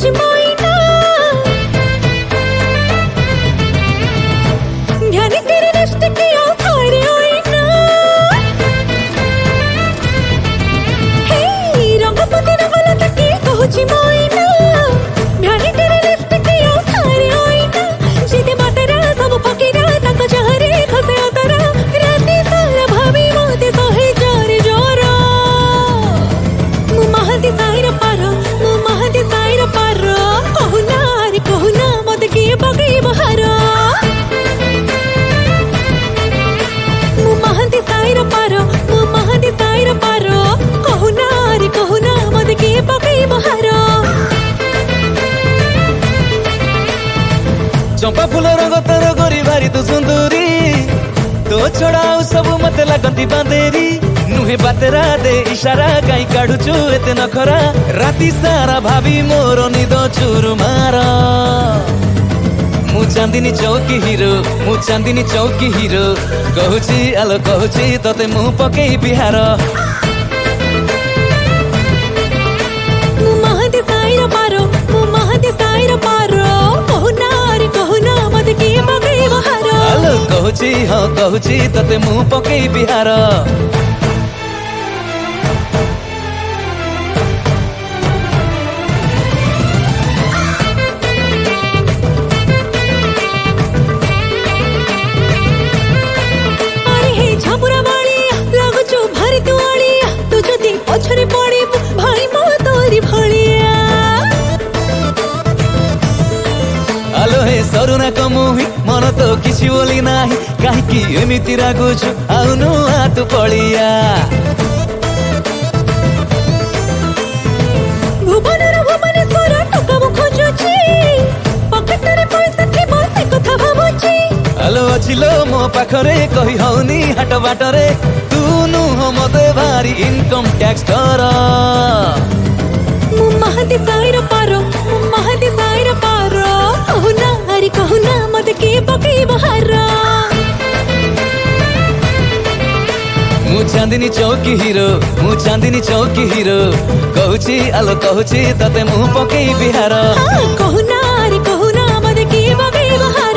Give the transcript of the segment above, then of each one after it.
कहुची माइना ध्यान तेरे रिश्ते की थारे आईना हे रंगपति रंगला तकी कहुची माइना ध्यान तेरे रिश्ते की थारे आईना जिते बातरा सब फकीरा तक जहरे खसे उतरा राती सारा भाभी मोते सहे जारे जोरा मु महंती साइर पारो मु महंती साइर पारो कहूना मत किए पगई बहारो मु महंती साइर पारो मु महंती साइर पारो कहूना मत किए पगई बहारो चंपा फूल रंग तर गोरी भारी तू सुंदरी तो छड़ा सब मत लगती बांधेरी नुहे बातेरा दे इशारा कहीं काढ़ुचु एते नखरा राती सारा भाभी मोर निद चूर मार मु चांदिनी चौकी हीरो कहूची आलो कहूची तते मुँह पकई बिहार मु महंती साइर पारो कहूना मत किए पगई बहारो आलो कहूची हाँ कहूची तते मुँह पकई बिहार झापुरा बाड़िया लगुचु भारी दुआड़िया तू जदि पछरे पड़ी भाई मो तोरी भलिया आलो हे सरुना कमुही मन तो किसी बोली नाही काहीकि एमिति रागुछु आउनु हात पड़िया भुवनेश्वर टका मु खोजुची पकेटरे पैसा थिबो से कथा भाबुची आलो अछिलो मो पाखरे कही हौनी हाट बाटरे तू नुह मते भारी इनकम टैक्स डर मु महंती साइर पारो कहूना मत के पकई बहारा मु चांदिनी चौकी हीरो कहूची आलो कहूची तते मुँह पकई बिहार कहूना मत के पकई बहारा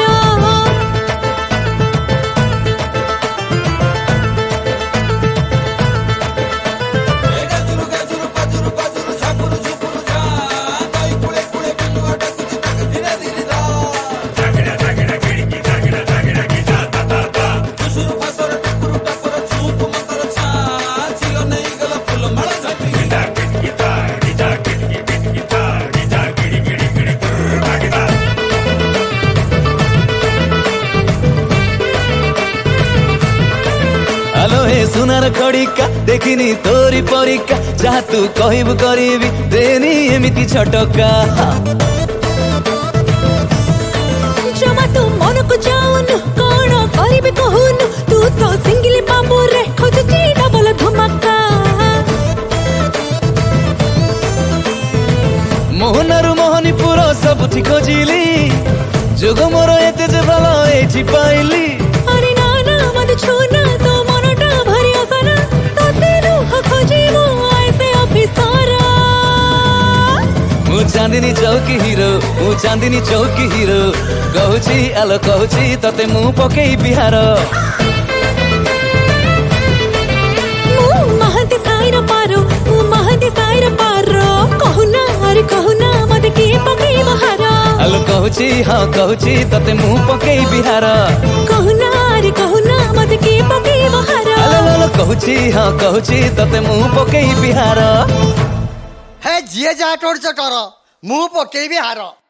आलो हे सुनार खड़िका देखिनी तोरी परिका जहाँ तू कहबू करीबी देनी एमिति छटका जमा तू मन को जाऊनु कौन करीबी कहूनु तू तो सिंगली बाबू रे खोजुची डबल धमाका मोहनारू मोहनीपुर सबुठी खोजिली जोग मोर एते जे भल एठी पाइली अरे ना मत छूना तो मनटा भरी आसना तते रुह खोजिबो ऐसे अफिसरा मु चांदिनी चौकी हीरो कहूची आलो कहूची तते मुँह पकई बिहार मु महंती साइर पारो कहूना मत के पकई बहारा आलो कहूची हाँ कहूची तते मुँह पकई बिहार कहूना मत के पकई बहारा आलो कहूची हाँ कहूची तते मुँह पकई बिहार हे जिए जा टोड़ कर मुँह पकई बिहार।